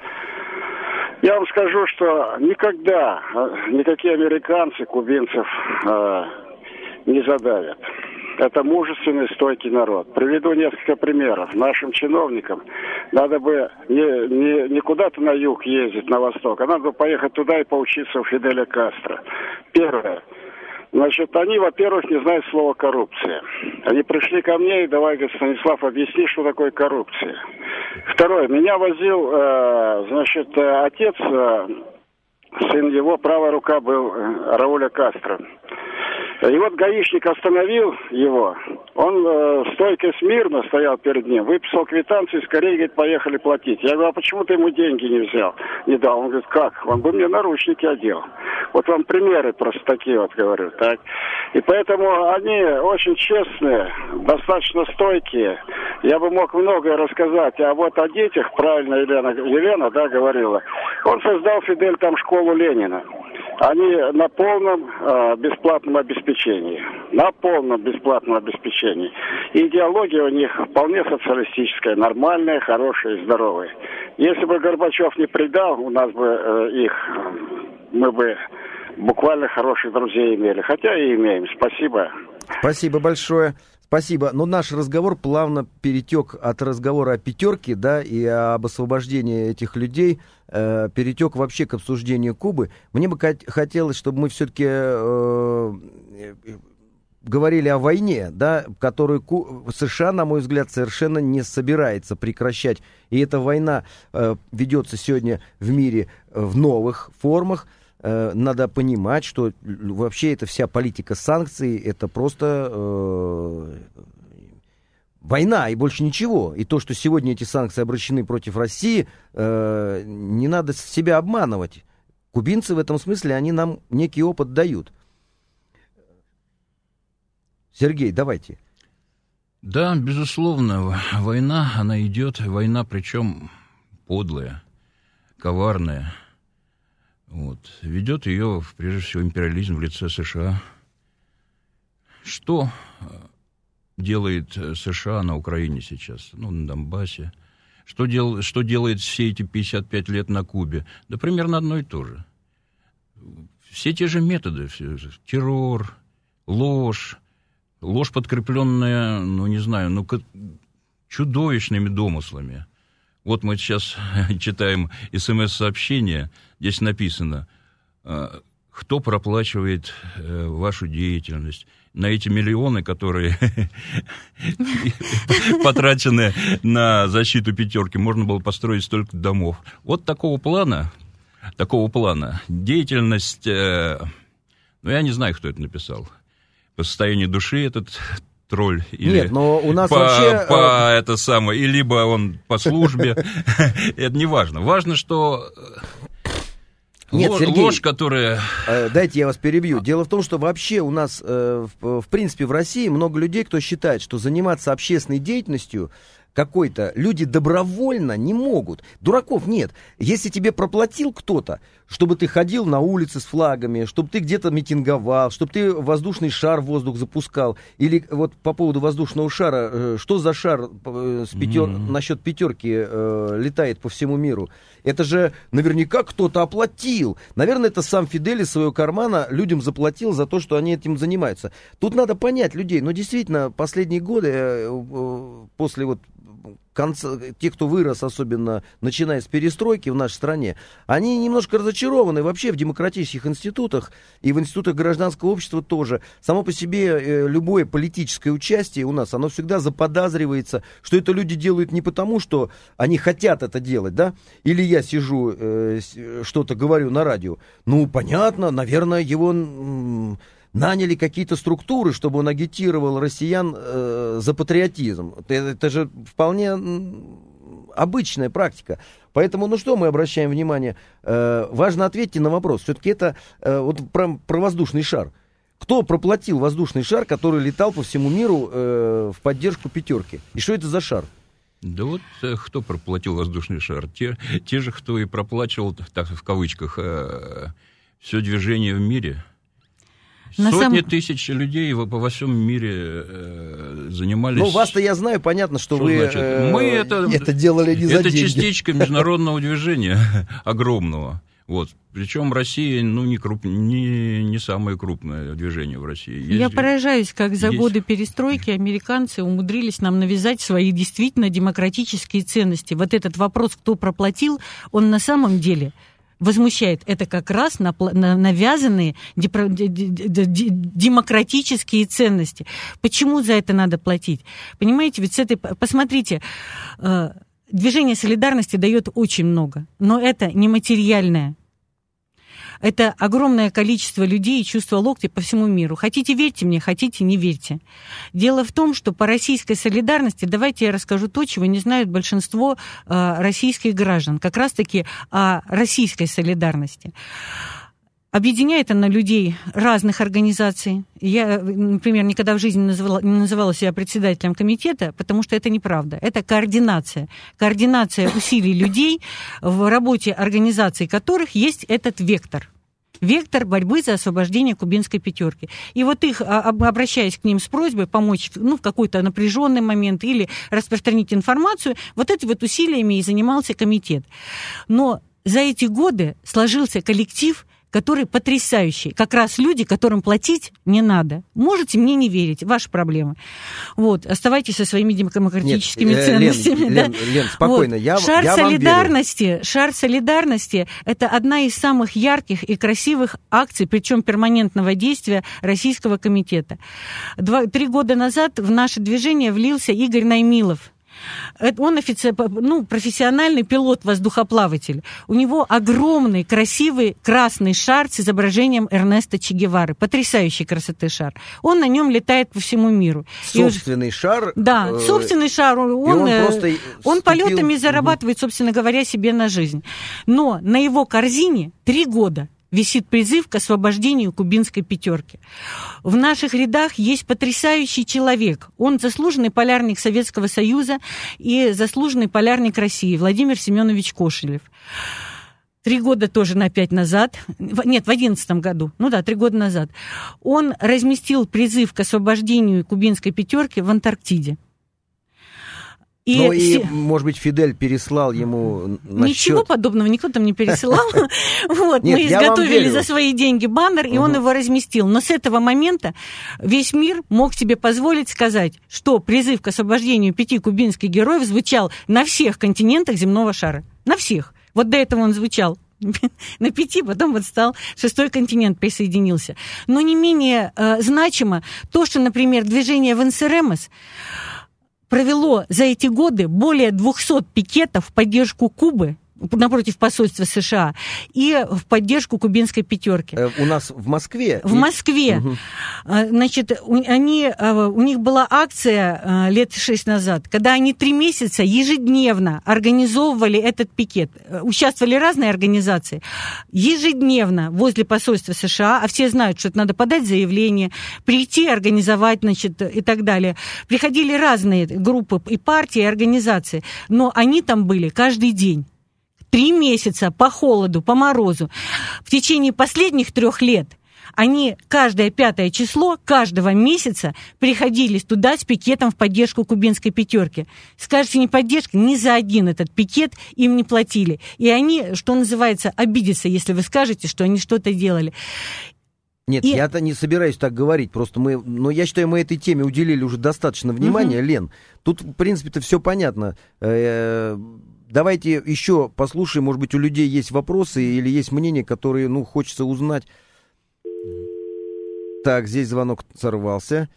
S4: Я вам скажу, что никогда никакие американцы кубинцев э, не задавят. Это мужественный, стойкий народ. Приведу несколько примеров. Нашим чиновникам надо бы не, не, не куда-то на юг ездить, на восток, а надо бы поехать туда и поучиться у Фиделя Кастро. Первое. Значит, они, во-первых, не знают слова «коррупция». Они пришли ко мне и давай, говорит, Станислав, объясни, что такое коррупция. Второе. Меня возил, э, значит, отец, э, сын его, правая рука был э, Рауля Кастро. И вот гаишник остановил его, он э, стойко смирно стоял перед ним, выписал квитанцию и скорее, говорит, поехали платить. Я говорю, а почему ты ему деньги не взял, не дал? Он говорит, как? Он бы мне наручники одел. Вот вам примеры просто такие вот, говорю, так. И поэтому они очень честные, достаточно стойкие. Я бы мог многое рассказать, а вот о детях, правильно Елена, Елена, да, говорила, он создал, Фидель, там школу Ленина. Они на полном э, бесплатном обеспечении. На полном бесплатном обеспечении. И идеология у них вполне социалистическая, нормальная, хорошая и здоровая. Если бы Горбачев не предал, у нас бы э, их, мы бы буквально хороших друзей имели. Хотя и имеем. Спасибо.
S1: Спасибо большое. Спасибо. Но наш разговор плавно перетек от разговора о пятерке, да, и об освобождении этих людей, э, перетек вообще к обсуждению Кубы. Мне бы хотелось, чтобы мы все-таки э, говорили о войне, да, которую Ку... США, на мой взгляд, совершенно не собирается прекращать. И эта война э, ведется сегодня в мире в новых формах. Надо понимать, что вообще эта вся политика санкций, это просто э, война и больше ничего. И то, что сегодня эти санкции обращены против России, э, не надо себя обманывать. Кубинцы в этом смысле, они нам некий опыт дают. Сергей, давайте.
S5: Да, безусловно, война, она идет, война причем подлая, коварная. Вот. Ведет ее, прежде всего, империализм в лице США. Что делает США на Украине сейчас, ну, на Донбассе? Что, дел, что делает все эти пятьдесят пять лет на Кубе? Да примерно одно и то же. Все те же методы. Все, террор, ложь, ложь, подкрепленная, ну, не знаю, ну, чудовищными домыслами. Вот мы сейчас читаем эс-эм-эс-сообщение, здесь написано, кто проплачивает вашу деятельность. На эти миллионы, которые потрачены на защиту пятерки, можно было построить столько домов. Вот такого плана, такого плана деятельность, ну, я не знаю, кто это написал. По состоянию души этот... тролль. Или
S1: Нет, но у нас
S5: по,
S1: вообще...
S5: По это самое, и либо он по службе. Это не важно. Важно, что
S1: Нет,
S5: ложь,
S1: Сергей,
S5: ложь, которая...
S1: Дайте я вас перебью. Дело в том, что вообще у нас, в принципе, в России много людей, кто считает, что заниматься общественной деятельностью какой-то люди добровольно не могут. Дураков нет. Если тебе проплатил кто-то, чтобы ты ходил на улице с флагами, чтобы ты где-то митинговал, чтобы ты воздушный шар в воздух запускал, или вот по поводу воздушного шара, что за шар с пятер... mm-hmm. насчет пятерки э, летает по всему миру? Это же наверняка кто-то оплатил. Наверное, это сам Фидель из своего кармана людям заплатил за то, что они этим занимаются. Тут надо понять людей. Но действительно, последние годы, э, после вот конца, те, кто вырос, особенно начиная с перестройки в нашей стране, они немножко разочарованы вообще в демократических институтах и в институтах гражданского общества тоже. Само по себе э, любое политическое участие у нас, оно всегда заподозривается, что это люди делают не потому, что они хотят это делать, да, или я сижу, э, что-то говорю на радио. Ну, понятно, наверное, его... М- наняли какие-то структуры, чтобы он агитировал россиян э, за патриотизм. Это, это же вполне обычная практика. Поэтому, ну что мы обращаем внимание? Э, важно ответьте на вопрос. Все-таки это э, вот про, про воздушный шар. Кто проплатил воздушный шар, который летал по всему миру э, в поддержку пятерки? И что это за шар?
S5: Да вот кто проплатил воздушный шар? Те, те же, кто и проплачивал, так в кавычках, э, все движение в мире. На Сотни сам... тысяч людей во, во всем мире э, занимались...
S1: Ну, вас-то я знаю, понятно, что, что вы э,
S5: Мы это,
S1: это делали не за
S5: это
S1: деньги.
S5: Это частичка международного движения огромного. Вот. Причем Россия, ну, не, круп... не, не самое крупное движение в России. Есть...
S2: Я поражаюсь, как за
S5: есть...
S2: годы перестройки американцы умудрились нам навязать свои действительно демократические ценности. Вот этот вопрос, кто проплатил, он на самом деле... возмущает, это как раз навязанные демократические ценности. Почему за это надо платить? Понимаете, ведь с этой... Посмотрите, движение солидарности дает очень много, но это нематериальное. Это огромное количество людей и чувство локтя по всему миру. Хотите, верьте мне, хотите, не верьте. Дело в том, что по российской солидарности, давайте я расскажу то, чего не знают большинство э, российских граждан, как раз-таки о российской солидарности. Объединяет она людей разных организаций. Я, например, никогда в жизни не называла, не называла себя председателем комитета, потому что это неправда. Это координация. Координация усилий людей, в работе организаций которых есть этот вектор. Вектор борьбы за освобождение кубинской пятерки. И вот их, обращаясь к ним с просьбой помочь ну, в какой-то напряженный момент или распространить информацию, вот этими вот усилиями и занимался комитет. Но за эти годы сложился коллектив, который потрясающий. Как раз люди, которым платить не надо. Можете мне не верить, ваши проблемы. Вот, оставайтесь со своими демократическими
S1: Нет,
S2: ценностями.
S1: Лен,
S2: да?
S1: Лен, Лен, спокойно,
S2: вот.
S1: я,
S2: шар
S1: я
S2: солидарности,
S1: вам верю.
S2: Шар солидарности – это одна из самых ярких и красивых акций, причем перманентного действия Российского комитета. Два, три года назад в наше движение влился Игорь Наймилов. Он офицер, ну, профессиональный пилот-воздухоплаватель. У него огромный, красивый красный шар с изображением Эрнеста Че Гевары. Потрясающей красоты шар. Он на нем летает по всему миру.
S1: Собственный и, шар?
S2: Да, э, собственный шар. Он,
S1: он, просто
S2: он полетами зарабатывает, собственно говоря, себе на жизнь. Но на его корзине три года висит призыв к освобождению кубинской пятерки. В наших рядах есть потрясающий человек. Он заслуженный полярник Советского Союза и заслуженный полярник России Владимир Семенович Кошелев. Три года тоже на пять назад, нет, в одиннадцатом году, ну да, три года назад, он разместил призыв к освобождению кубинской пятерки в Антарктиде.
S1: И ну и, все... может быть, Фидель переслал ему на
S2: Ничего
S1: счет...
S2: подобного никто там не пересылал. Вот, мы изготовили за свои деньги баннер, и он его разместил. Но с этого момента весь мир мог себе позволить сказать, что призыв к освобождению пяти кубинских героев звучал на всех континентах земного шара. На всех. Вот до этого он звучал на пяти, потом вот стал шестой континент, присоединился. Но не менее э, значимо то, что, например, движение в эн эс эр эм эс провело за эти годы более двухсот пикетов в поддержку Кубы напротив посольства США и в поддержку кубинской пятерки.
S1: У нас в Москве?
S2: В Москве. Угу. Значит, они, у них была акция лет шесть назад, когда они три месяца ежедневно организовывали этот пикет. Участвовали разные организации. Ежедневно возле посольства США, а все знают, что это надо подать заявление, прийти, организовать, значит, и так далее. Приходили разные группы и партии, и организации, но они там были каждый день. Три месяца по холоду, по морозу. В течение последних трех лет они каждое пятое число каждого месяца приходили туда с пикетом в поддержку кубинской пятерки. Скажете, не поддержка, ни за один этот пикет им не платили. И они, что называется, обидятся, если вы скажете, что они что-то делали.
S1: Нет, и... я-то не собираюсь так говорить, просто мы, но я считаю, мы этой теме уделили уже достаточно внимания, угу. Лен. Тут, в принципе-то, все понятно. Давайте еще послушаем, может быть, у людей есть вопросы или есть мнения, которые, ну, хочется узнать. Так, здесь звонок сорвался.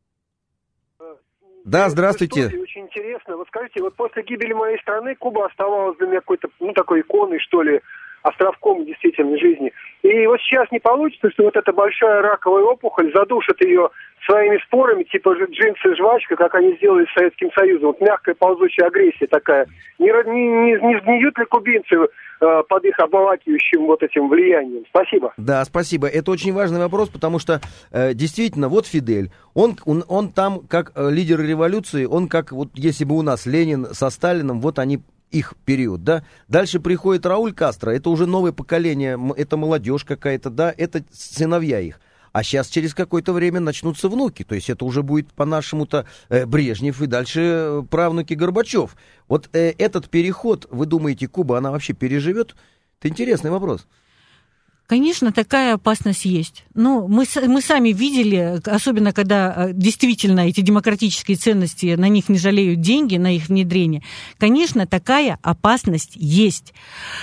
S1: Да, здравствуйте.
S6: Очень интересно. Вот скажите, вот после гибели моей страны Куба оставалась для меня какой-то, ну, такой иконой, что ли, островком действительно жизни. И вот сейчас не получится, что вот эта большая раковая опухоль задушит ее своими спорами, типа джинсы и жвачка, как они сделали с Советским Союзом. Вот мягкая ползучая агрессия такая. Не, не, не, не сгниют ли кубинцы э, под их обволакивающим вот этим влиянием? Спасибо.
S1: Да, спасибо. Это очень важный вопрос, потому что э, действительно, вот Фидель, он, он, он там как э, лидер революции, он как, вот если бы у нас Ленин со Сталином, вот они... их период, да. Дальше приходит Рауль Кастро, это уже новое поколение, это молодежь какая-то, да, это сыновья их. А сейчас через какое-то время начнутся внуки, то есть это уже будет по-нашему-то э, Брежнев и дальше э, правнуки Горбачев. Вот э, этот переход, вы думаете, Куба, она вообще переживет? Это интересный вопрос.
S2: Конечно, такая опасность есть. Но мы, мы сами видели, особенно когда действительно эти демократические ценности, на них не жалеют деньги, на их внедрение. Конечно, такая опасность есть.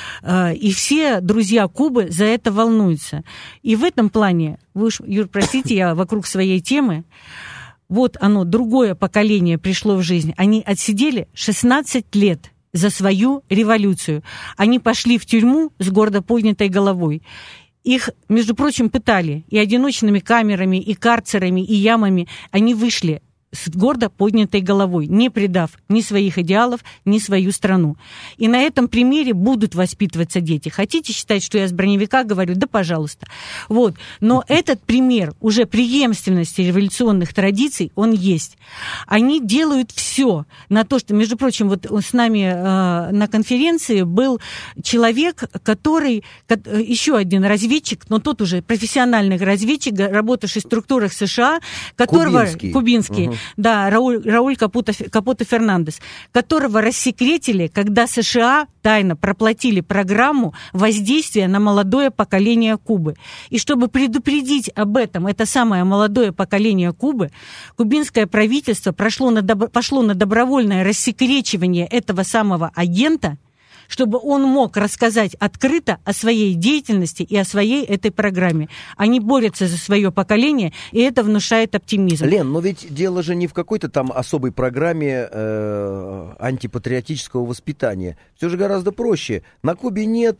S2: И все друзья Кубы за это волнуются. И в этом плане, вы уж, Юр, простите, я вокруг своей темы, вот оно, другое поколение пришло в жизнь. Они отсидели шестнадцать лет за свою революцию. Они пошли в тюрьму с гордо поднятой головой. Их, между прочим, пытали и одиночными камерами, и карцерами, и ямами. Они вышли с гордо поднятой головой, не предав ни своих идеалов, ни свою страну. И на этом примере будут воспитываться дети. Хотите считать, что я с броневика говорю? Да, пожалуйста. Вот. Но этот пример уже преемственности революционных традиций, он есть. Они делают все на то, что, между прочим, вот с нами э, на конференции был человек, который, еще один разведчик, но тот уже профессиональный разведчик, работавший в структурах США, которого...
S1: Кубинский.
S2: Кубинский. Угу. Да, Рауль, Рауль Капуто, Капуто Фернандес, которого рассекретили, когда США тайно проплатили программу воздействия на молодое поколение Кубы. И чтобы предупредить об этом, это самое молодое поколение Кубы, кубинское правительство прошло на, пошло на добровольное рассекречивание этого самого агента, чтобы он мог рассказать открыто о своей деятельности и о своей этой программе. Они борются за свое поколение, и это внушает оптимизм.
S1: Лен, но ведь дело же не в какой-то там особой программе э, антипатриотического воспитания. Все же гораздо проще. На Кубе нет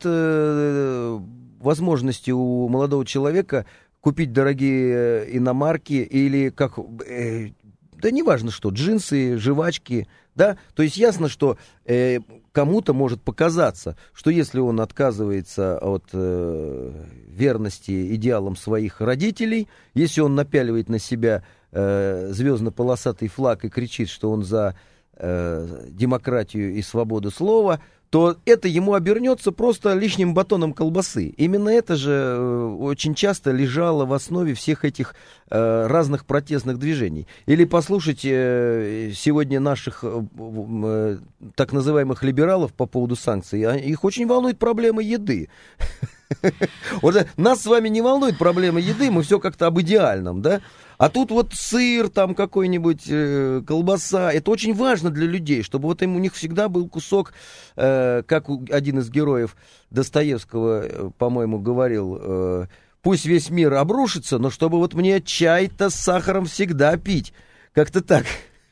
S1: э, возможности у молодого человека купить дорогие иномарки или как... Э, да неважно что, джинсы, жвачки, да, то есть ясно, что э, кому-то может показаться, что если он отказывается от э, верности идеалам своих родителей, если он напяливает на себя э, звездно-полосатый флаг и кричит, что он за э, демократию и свободу слова, то это ему обернется просто лишним батоном колбасы. Именно это же э, очень часто лежало в основе всех этих э, разных протестных движений. Или послушайте э, сегодня наших э, э, так называемых либералов по поводу санкций. Их очень волнует проблема еды. Вот нас с вами не волнует проблема еды, мы все как-то об идеальном, да? А тут вот сыр, там какой-нибудь, э, колбаса, это очень важно для людей, чтобы вот им у них всегда был кусок, э, как один из героев Достоевского, э, по-моему, говорил, э, пусть весь мир обрушится, но чтобы вот мне чай-то с сахаром всегда пить, как-то так.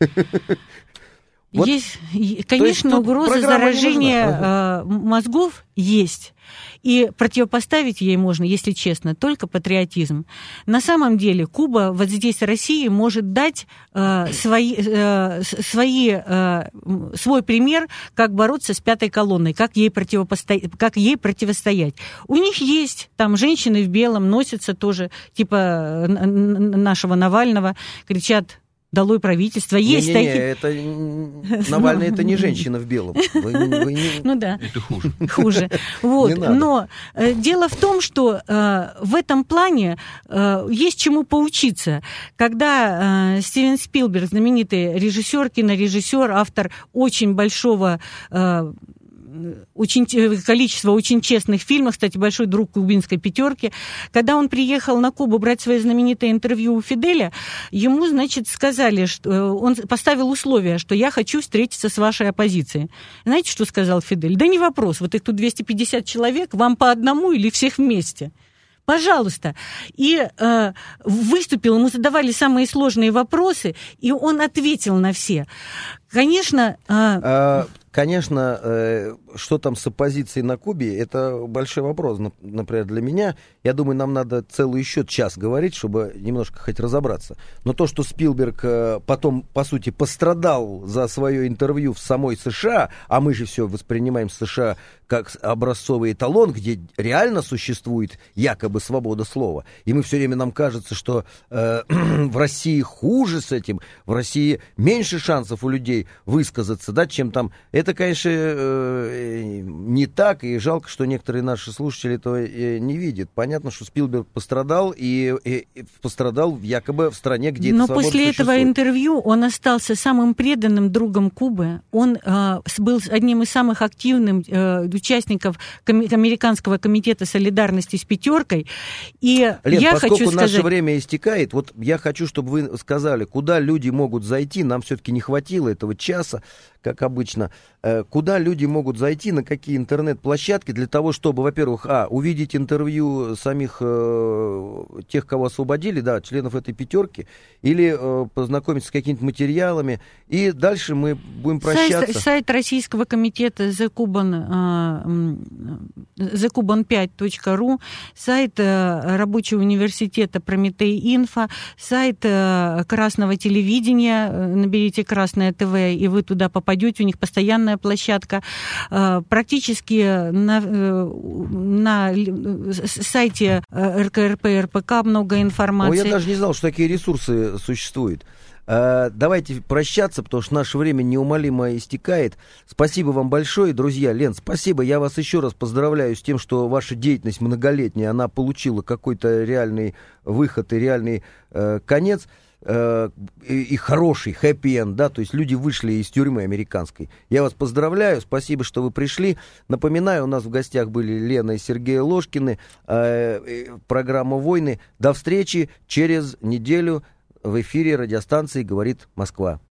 S2: Вот. Есть, конечно, угроза заражения ага. мозгов есть. И противопоставить ей можно, если честно, только патриотизм. На самом деле Куба вот здесь России может дать э, свои, э, свои, э, свой пример, как бороться с пятой колонной, как ей, противопосто... как ей противостоять. У них есть там женщины в белом, носятся тоже, типа нашего Навального, кричат: долой правительство. Есть
S1: не, не,
S2: такие...
S1: Это... Навальный это не женщина в белом. Вы, вы не...
S2: Ну да.
S5: Это хуже.
S2: Хуже. Вот. Но э, дело в том, что э, в этом плане э, есть чему поучиться. Когда э, Стивен Спилберг, знаменитый режиссер, кинорежиссер, автор очень большого... Э, Очень, количество очень честных фильмов, кстати, большой друг кубинской пятерки. Когда он приехал на Кубу брать свое знаменитое интервью у Фиделя, ему, значит, сказали, что он поставил условие, что я хочу встретиться с вашей оппозицией. Знаете, что сказал Фидель? Да не вопрос, вот их тут двести пятьдесят человек, вам по одному или всех вместе? Пожалуйста. И э, выступил, ему задавали самые сложные вопросы, и он ответил на все. Конечно... Э...
S1: Конечно, э, что там с оппозицией на Кубе, это большой вопрос, например, для меня. Я думаю, нам надо целый еще час говорить, чтобы немножко хоть разобраться. Но то, что Спилберг потом, по сути, пострадал за свое интервью в самой США, а мы же все воспринимаем США как образцовый эталон, где реально существует якобы свобода слова. И мы все время, нам кажется, что э, в России хуже с этим, в России меньше шансов у людей высказаться, да, чем там. Это, конечно, э, не так, и жалко, что некоторые наши слушатели этого э, не видят. Понятно, что Спилберг пострадал, и, и, и пострадал якобы в стране, где
S2: Но
S1: эта свобода
S2: после
S1: существует.
S2: этого интервью он остался самым преданным другом Кубы. Он э, был одним из самых активных э, участников ком- Американского комитета солидарности с пятеркой. И
S1: Лен,
S2: я
S1: поскольку
S2: хочу сказать...
S1: наше время истекает, вот я хочу, чтобы вы сказали, куда люди могут зайти, нам все-таки не хватило этого часа, как обычно, куда люди могут зайти, на какие интернет-площадки для того, чтобы, во-первых, а, увидеть интервью самих э, тех, кого освободили, да, членов этой пятерки, или э, познакомиться с какими-то материалами, и дальше мы будем прощаться.
S2: Сайт, сайт Российского комитета the cuban пять точка ру, сайт Рабочего университета Прометей Инфо, сайт Красного телевидения, наберите Красное ТВ, и вы туда попадете. У них постоянная площадка. Практически на, на сайте эр ка эр пэ эр пэ ка много информации.
S1: Ой, я даже не знал, что такие ресурсы существуют. Давайте прощаться, потому что наше время неумолимо истекает. Спасибо вам большое, друзья. Лен, спасибо. Я вас еще раз поздравляю с тем, что ваша деятельность многолетняя, она получила какой-то реальный выход и реальный э, конец. И, и хороший хэппи-энд, да, то есть люди вышли из тюрьмы американской. Я вас поздравляю, спасибо, что вы пришли. Напоминаю, у нас в гостях были Лена и Сергей Ложкины, э, программа «Войны». До встречи через неделю в эфире радиостанции «Говорит Москва».